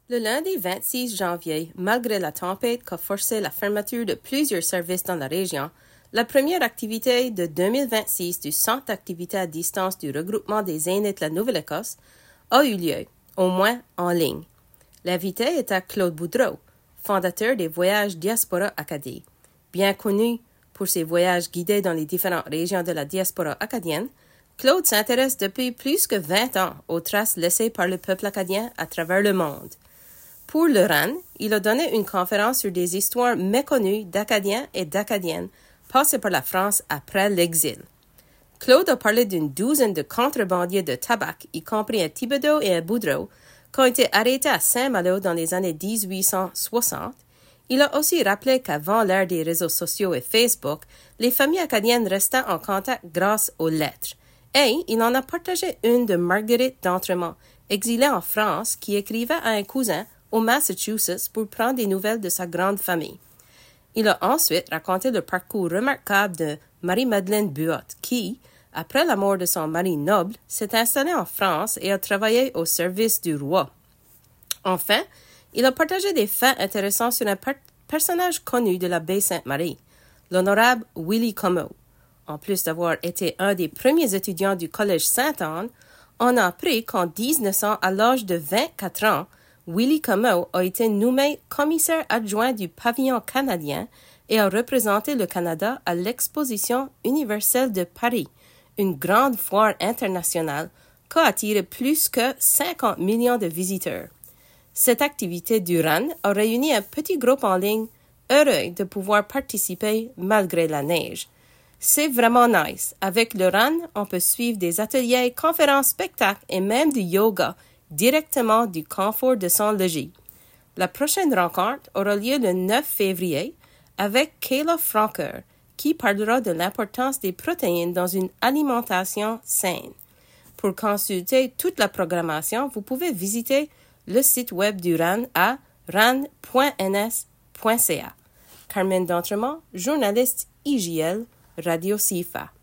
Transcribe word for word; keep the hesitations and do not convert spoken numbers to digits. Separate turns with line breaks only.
Le lundi vingt-six janvier, malgré la tempête qui a forcé la fermeture de plusieurs services dans la région, la première activité de deux mille vingt-six du Centre d'activité à distance du regroupement des aînés de la Nouvelle-Écosse a eu lieu, au moins en ligne. L'invité était Claude Boudreau, fondateur des Voyages Diaspora Acadie. Bien connu pour ses voyages guidés dans les différentes régions de la diaspora acadienne, Claude s'intéresse depuis plus que vingt ans aux traces laissées par le peuple acadien à travers le monde. Pour le R A N, il a donné une conférence sur des histoires méconnues d'Acadiens et d'Acadiennes passés par la France après l'exil. Claude a parlé d'une douzaine de contrebandiers de tabac, y compris un Thibodeau et un Boudreau, qui ont été arrêtés à Saint-Malo dans les années dix-huit cent soixante. Il a aussi rappelé qu'avant l'ère des réseaux sociaux et Facebook, les familles acadiennes restaient en contact grâce aux lettres. Et il en a partagé une de Marguerite d'Entremont, exilée en France, qui écrivait à un cousin au Massachusetts pour prendre des nouvelles de sa grande famille. Il a ensuite raconté le parcours remarquable de Marie-Madeleine Buot, qui, après la mort de son mari noble, s'est installée en France et a travaillé au service du roi. Enfin, il a partagé des faits intéressants sur un per- personnage connu de la baie Sainte-Marie, l'honorable Willie Comeau. En plus d'avoir été un des premiers étudiants du Collège Sainte-Anne, on a appris qu'en dix-neuf cents, à l'âge de vingt-quatre ans, Willie Comeau a été nommé commissaire adjoint du pavillon canadien et a représenté le Canada à l'Exposition universelle de Paris, une grande foire internationale qui a attiré plus que cinquante millions de visiteurs. Cette activité du R A N a réuni un petit groupe en ligne heureux de pouvoir participer malgré la neige. C'est vraiment nice. Avec le R A N, on peut suivre des ateliers, conférences, spectacles et même du yoga directement du confort de son logis. La prochaine rencontre aura lieu le neuf février avec Kayla Franker, qui parlera de l'importance des protéines dans une alimentation saine. Pour consulter toute la programmation, vous pouvez visiter le site web du R A N à ran point n s point c a. Carmen D'Entremont, journaliste I J L, Radio C I F A.